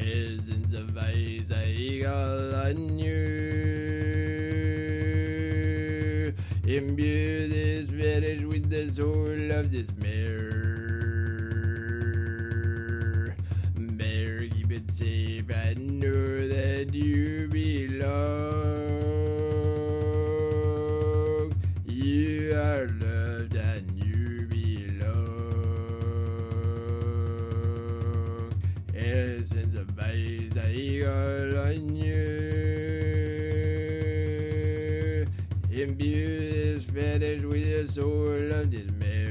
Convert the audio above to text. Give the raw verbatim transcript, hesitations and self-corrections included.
Essence of eyes eagle on you. Imbue this fetish with the soul of this mare. Mare, keep it safe and know that you belong. You are loved and you belong. Essence of eyes eagle on you. Imbue this fetish with the soul of this man.